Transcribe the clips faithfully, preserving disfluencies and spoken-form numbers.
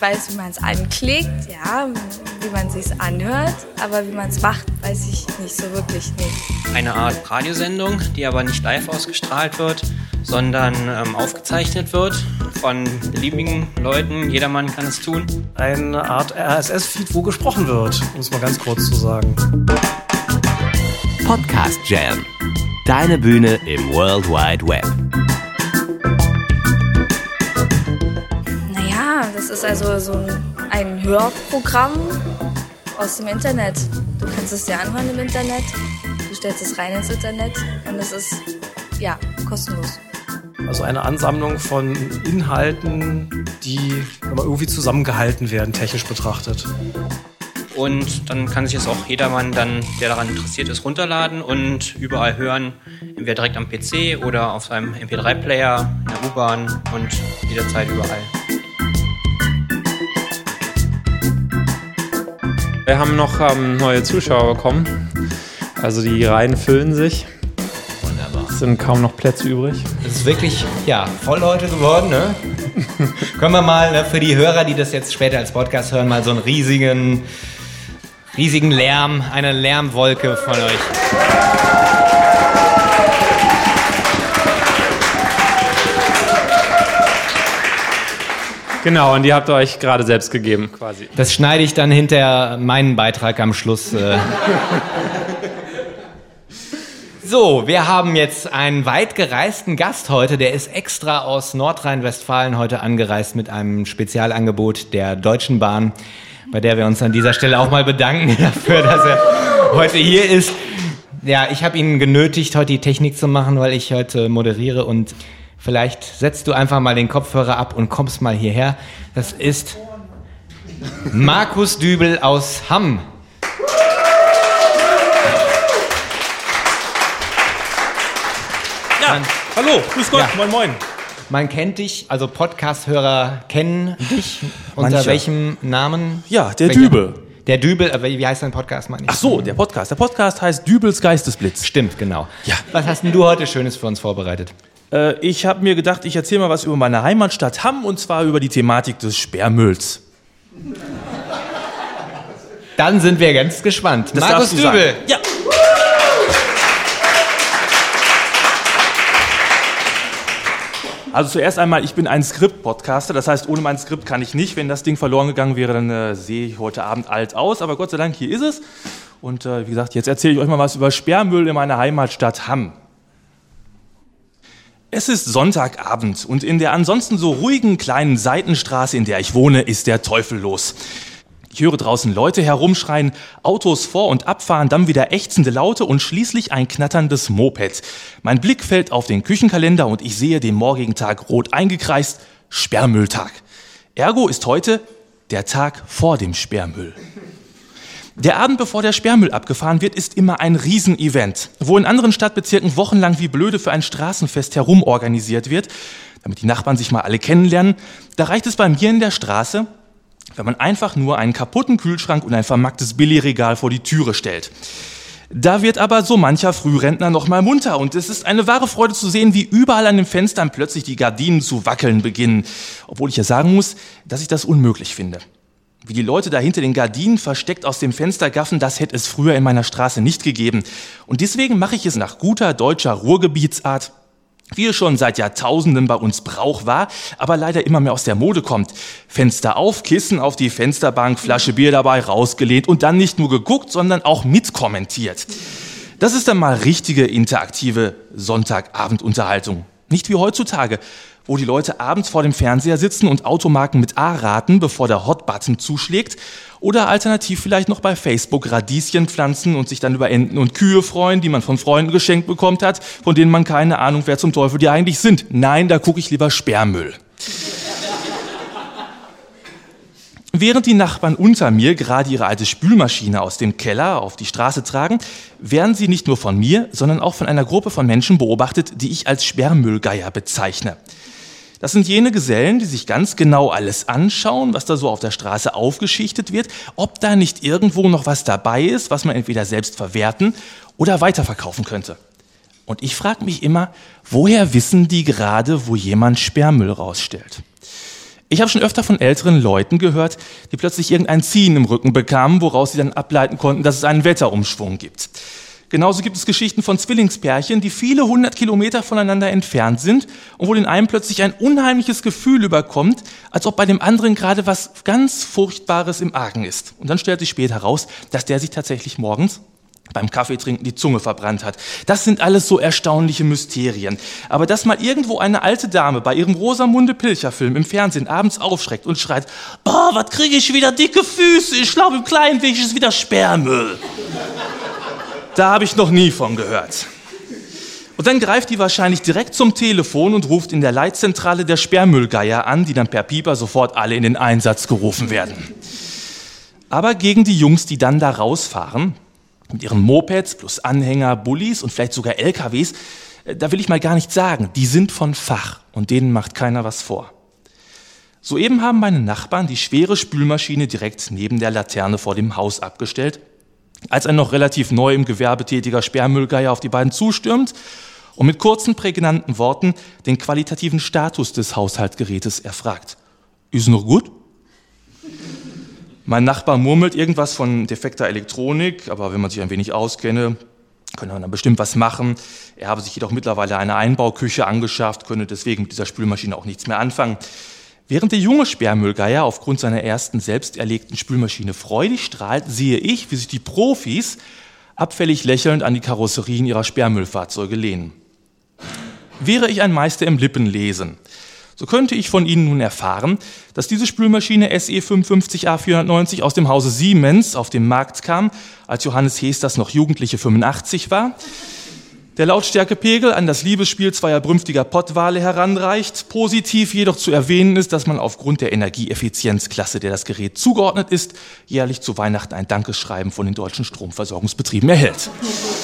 Ich weiß, wie man es anklickt, ja, wie man es sich anhört, aber wie man es macht, weiß ich nicht so wirklich nicht. Eine Art Radiosendung, die aber nicht live ausgestrahlt wird, sondern ähm, aufgezeichnet wird von beliebigen Leuten. Jedermann kann es tun. Eine Art R S S-Feed, wo gesprochen wird, um es mal ganz kurz zu sagen. Podcast Jam. Deine Bühne im World Wide Web. Naja, das ist also so ein, ein Hörprogramm aus dem Internet. Du kannst es dir anhören im Internet, du stellst es rein ins Internet und es ist, ja, kostenlos. Also eine Ansammlung von Inhalten, die aber irgendwie zusammengehalten werden, technisch betrachtet. Und dann kann sich das auch jedermann, dann, der daran interessiert ist, runterladen und überall hören, entweder direkt am P C oder auf seinem M P drei Player, in der U-Bahn und jederzeit überall. Wir haben noch ähm, neue Zuschauer bekommen, also die Reihen füllen sich. Wunderbar. Es sind kaum noch Plätze übrig. Es ist wirklich, ja, voll heute geworden, ne? Können wir mal, ne, für die Hörer, die das jetzt später als Podcast hören, mal so einen riesigen, riesigen Lärm, eine Lärmwolke von euch. Genau, und die habt ihr euch gerade selbst gegeben, quasi. Das schneide ich dann hinter meinen Beitrag am Schluss. Äh. So, wir haben jetzt einen weit gereisten Gast heute, der ist extra aus Nordrhein-Westfalen heute angereist mit einem Spezialangebot der Deutschen Bahn, bei der wir uns an dieser Stelle auch mal bedanken dafür, dass er heute hier ist. Ja, ich habe ihn genötigt, heute die Technik zu machen, weil ich heute moderiere und vielleicht setzt du einfach mal den Kopfhörer ab und kommst mal hierher. Das ist Markus Dübel aus Hamm. Ja, Man, hallo, grüß Gott, ja. moin moin. Man kennt dich, also Podcast-Hörer kennen dich. Unter Manche. Welchem Namen? Ja, der Welcher? Dübel. Der Dübel, aber wie heißt dein Podcast, meine ich? Ach so, der Podcast. Der Podcast heißt Dübels Geistesblitz. Stimmt, genau. Ja. Was hast denn du heute Schönes für uns vorbereitet? Äh, ich habe mir gedacht, ich erzähle mal was über meine Heimatstadt Hamm und zwar über die Thematik des Sperrmülls. Dann sind wir ganz gespannt. Das Markus darfst du sagen. Dübel. Ja. Also zuerst einmal, ich bin ein Skript-Podcaster, das heißt, ohne mein Skript kann ich nicht. Wenn das Ding verloren gegangen wäre, dann äh, sehe ich heute Abend alt aus, aber Gott sei Dank, hier ist es. Und äh, wie gesagt, jetzt erzähle ich euch mal was über Sperrmüll in meiner Heimatstadt Hamm. Es ist Sonntagabend und in der ansonsten so ruhigen kleinen Seitenstraße, in der ich wohne, ist der Teufel los. Ich höre draußen Leute herumschreien, Autos vor- und abfahren, dann wieder ächzende Laute und schließlich ein knatterndes Moped. Mein Blick fällt auf den Küchenkalender und ich sehe den morgigen Tag rot eingekreist, Sperrmülltag. Ergo ist heute der Tag vor dem Sperrmüll. Der Abend, bevor der Sperrmüll abgefahren wird, ist immer ein Riesenevent, wo in anderen Stadtbezirken wochenlang wie blöde für ein Straßenfest herumorganisiert wird, damit die Nachbarn sich mal alle kennenlernen. Da reicht es bei mir in der Straße, wenn man einfach nur einen kaputten Kühlschrank und ein vermacktes Billigregal vor die Türe stellt. Da wird aber so mancher Frührentner noch mal munter und es ist eine wahre Freude zu sehen, wie überall an den Fenstern plötzlich die Gardinen zu wackeln beginnen. Obwohl ich ja sagen muss, dass ich das unmöglich finde. Wie die Leute da hinter den Gardinen versteckt aus dem Fenster gaffen, das hätte es früher in meiner Straße nicht gegeben. Und deswegen mache ich es nach guter deutscher Ruhrgebietsart, wie es schon seit Jahrtausenden bei uns Brauch war, aber leider immer mehr aus der Mode kommt. Fenster auf, Kissen auf die Fensterbank, Flasche Bier dabei, rausgelehnt und dann nicht nur geguckt, sondern auch mitkommentiert. Das ist dann mal richtige interaktive Sonntagabendunterhaltung. Nicht wie heutzutage, wo die Leute abends vor dem Fernseher sitzen und Automarken mit A raten, bevor der Hot-Button zuschlägt, oder alternativ vielleicht noch bei Facebook Radieschen pflanzen und sich dann über Enten und Kühe freuen, die man von Freunden geschenkt bekommen hat, von denen man keine Ahnung, wer zum Teufel die eigentlich sind. Nein, da gucke ich lieber Sperrmüll. Während die Nachbarn unter mir gerade ihre alte Spülmaschine aus dem Keller auf die Straße tragen, werden sie nicht nur von mir, sondern auch von einer Gruppe von Menschen beobachtet, die ich als Sperrmüllgeier bezeichne. Das sind jene Gesellen, die sich ganz genau alles anschauen, was da so auf der Straße aufgeschichtet wird, ob da nicht irgendwo noch was dabei ist, was man entweder selbst verwerten oder weiterverkaufen könnte. Und ich frage mich immer, woher wissen die gerade, wo jemand Sperrmüll rausstellt? Ich habe schon öfter von älteren Leuten gehört, die plötzlich irgendein Ziehen im Rücken bekamen, woraus sie dann ableiten konnten, dass es einen Wetterumschwung gibt. Genauso gibt es Geschichten von Zwillingspärchen, die viele hundert Kilometer voneinander entfernt sind und wo den einen plötzlich ein unheimliches Gefühl überkommt, als ob bei dem anderen gerade was ganz Furchtbares im Argen ist. Und dann stellt sich später heraus, dass der sich tatsächlich morgens beim Kaffeetrinken die Zunge verbrannt hat. Das sind alles so erstaunliche Mysterien. Aber dass mal irgendwo eine alte Dame bei ihrem Rosamunde-Pilcher-Film im Fernsehen abends aufschreckt und schreit, oh, was kriege ich wieder dicke Füße, ich glaube im kleinen Weg ist wieder Sperrmüll. Da habe ich noch nie von gehört. Und dann greift die wahrscheinlich direkt zum Telefon und ruft in der Leitzentrale der Sperrmüllgeier an, die dann per Pieper sofort alle in den Einsatz gerufen werden. Aber gegen die Jungs, die dann da rausfahren, mit ihren Mopeds plus Anhänger, Bullis und vielleicht sogar L K Ws, da will ich mal gar nichts sagen. Die sind von Fach und denen macht keiner was vor. Soeben haben meine Nachbarn die schwere Spülmaschine direkt neben der Laterne vor dem Haus abgestellt, als ein noch relativ neu im Gewerbe tätiger Sperrmüllgeier auf die beiden zustürmt und mit kurzen, prägnanten Worten den qualitativen Status des Haushaltsgerätes erfragt. Ist noch gut? Mein Nachbar murmelt irgendwas von defekter Elektronik, aber wenn man sich ein wenig auskenne, könnte man dann bestimmt was machen. Er habe sich jedoch mittlerweile eine Einbauküche angeschafft, könne deswegen mit dieser Spülmaschine auch nichts mehr anfangen. Während der junge Sperrmüllgeier aufgrund seiner ersten selbst erlegten Spülmaschine freudig strahlt, sehe ich, wie sich die Profis abfällig lächelnd an die Karosserien ihrer Sperrmüllfahrzeuge lehnen. Wäre ich ein Meister im Lippenlesen, so könnte ich von Ihnen nun erfahren, dass diese Spülmaschine S E fünfundfünfzig A vierhundertneunzig aus dem Hause Siemens auf den Markt kam, als Johannes Hesters noch jugendliche fünfundachtzig war, der Lautstärkepegel an das Liebesspiel zweier brünftiger Pottwale heranreicht, positiv jedoch zu erwähnen ist, dass man aufgrund der Energieeffizienzklasse, der das Gerät zugeordnet ist, jährlich zu Weihnachten ein Dankeschreiben von den deutschen Stromversorgungsbetrieben erhält.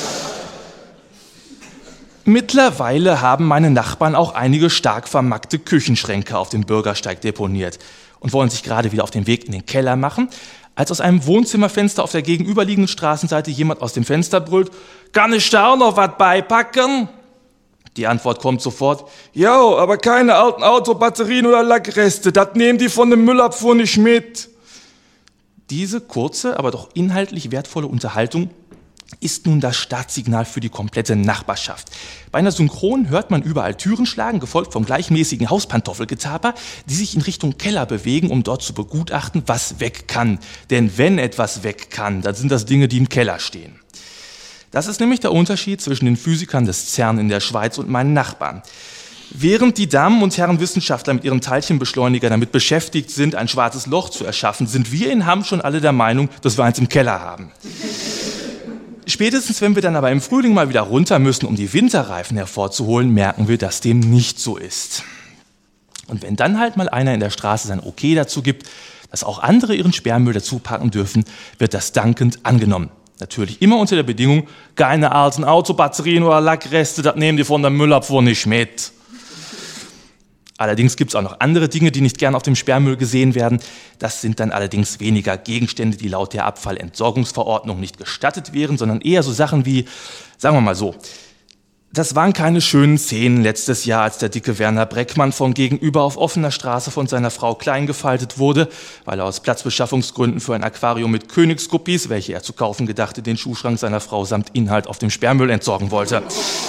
Mittlerweile haben meine Nachbarn auch einige stark vermackte Küchenschränke auf dem Bürgersteig deponiert und wollen sich gerade wieder auf den Weg in den Keller machen, als aus einem Wohnzimmerfenster auf der gegenüberliegenden Straßenseite jemand aus dem Fenster brüllt, kann ich da auch noch was beipacken? Die Antwort kommt sofort, jo, aber keine alten Autobatterien oder Lackreste, das nehmen die von der Müllabfuhr nicht mit. Diese kurze, aber doch inhaltlich wertvolle Unterhaltung ist nun das Startsignal für die komplette Nachbarschaft. Bei einer Synchron hört man überall Türen schlagen, gefolgt vom gleichmäßigen Hauspantoffelgetaper, die sich in Richtung Keller bewegen, um dort zu begutachten, was weg kann. Denn wenn etwas weg kann, dann sind das Dinge, die im Keller stehen. Das ist nämlich der Unterschied zwischen den Physikern des CERN in der Schweiz und meinen Nachbarn. Während die Damen und Herren Wissenschaftler mit ihren Teilchenbeschleuniger damit beschäftigt sind, ein schwarzes Loch zu erschaffen, sind wir in Hamm schon alle der Meinung, dass wir eins im Keller haben. Spätestens, wenn wir dann aber im Frühling mal wieder runter müssen, um die Winterreifen hervorzuholen, merken wir, dass dem nicht so ist. Und wenn dann halt mal einer in der Straße sein Okay dazu gibt, dass auch andere ihren Sperrmüll dazu packen dürfen, wird das dankend angenommen. Natürlich immer unter der Bedingung, keine alten Autobatterien oder Lackreste, das nehmen die von der Müllabfuhr nicht mit. Allerdings gibt es auch noch andere Dinge, die nicht gern auf dem Sperrmüll gesehen werden. Das sind dann allerdings weniger Gegenstände, die laut der Abfallentsorgungsverordnung nicht gestattet wären, sondern eher so Sachen wie, sagen wir mal so, das waren keine schönen Szenen letztes Jahr, als der dicke Werner Breckmann von gegenüber auf offener Straße von seiner Frau klein gefaltet wurde, weil er aus Platzbeschaffungsgründen für ein Aquarium mit Königsguppies, welche er zu kaufen gedachte, den Schuhschrank seiner Frau samt Inhalt auf dem Sperrmüll entsorgen wollte.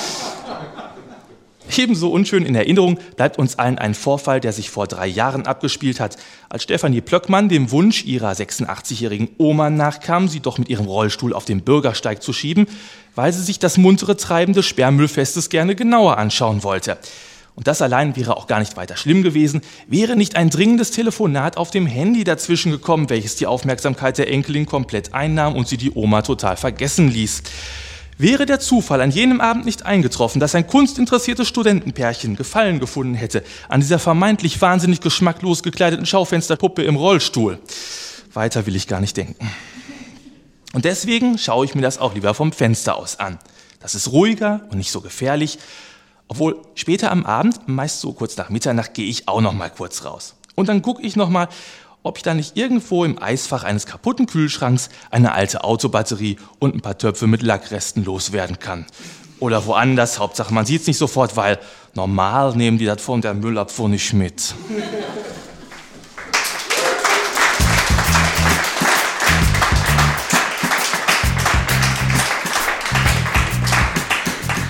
Ebenso unschön in Erinnerung bleibt uns allen ein Vorfall, der sich vor drei Jahren abgespielt hat, als Stefanie Plöckmann dem Wunsch ihrer sechsundachtzig-jährigen Oma nachkam, sie doch mit ihrem Rollstuhl auf den Bürgersteig zu schieben, weil sie sich das muntere Treiben des Sperrmüllfestes gerne genauer anschauen wollte. Und das allein wäre auch gar nicht weiter schlimm gewesen, wäre nicht ein dringendes Telefonat auf dem Handy dazwischen gekommen, welches die Aufmerksamkeit der Enkelin komplett einnahm und sie die Oma total vergessen ließ. Wäre der Zufall an jenem Abend nicht eingetroffen, dass ein kunstinteressiertes Studentenpärchen Gefallen gefunden hätte an dieser vermeintlich wahnsinnig geschmacklos gekleideten Schaufensterpuppe im Rollstuhl. Weiter will ich gar nicht denken. Und deswegen schaue ich mir das auch lieber vom Fenster aus an. Das ist ruhiger und nicht so gefährlich. Obwohl später am Abend, meist so kurz nach Mitternacht, gehe ich auch noch mal kurz raus. Und dann gucke ich noch mal, ob ich da nicht irgendwo im Eisfach eines kaputten Kühlschranks eine alte Autobatterie und ein paar Töpfe mit Lackresten loswerden kann. Oder woanders, Hauptsache man sieht es nicht sofort, weil normal nehmen die das von der Müllabfuhr nicht mit.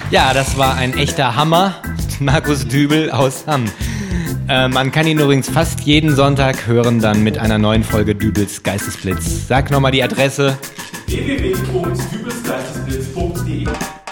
Ja, das war ein echter Hammer. Markus Dübel aus Hamm. Äh, man kann ihn übrigens fast jeden Sonntag hören, dann mit einer neuen Folge Dübels Geistesblitz. Sag nochmal die Adresse. w w w punkt dübelsgeistesblitz punkt d e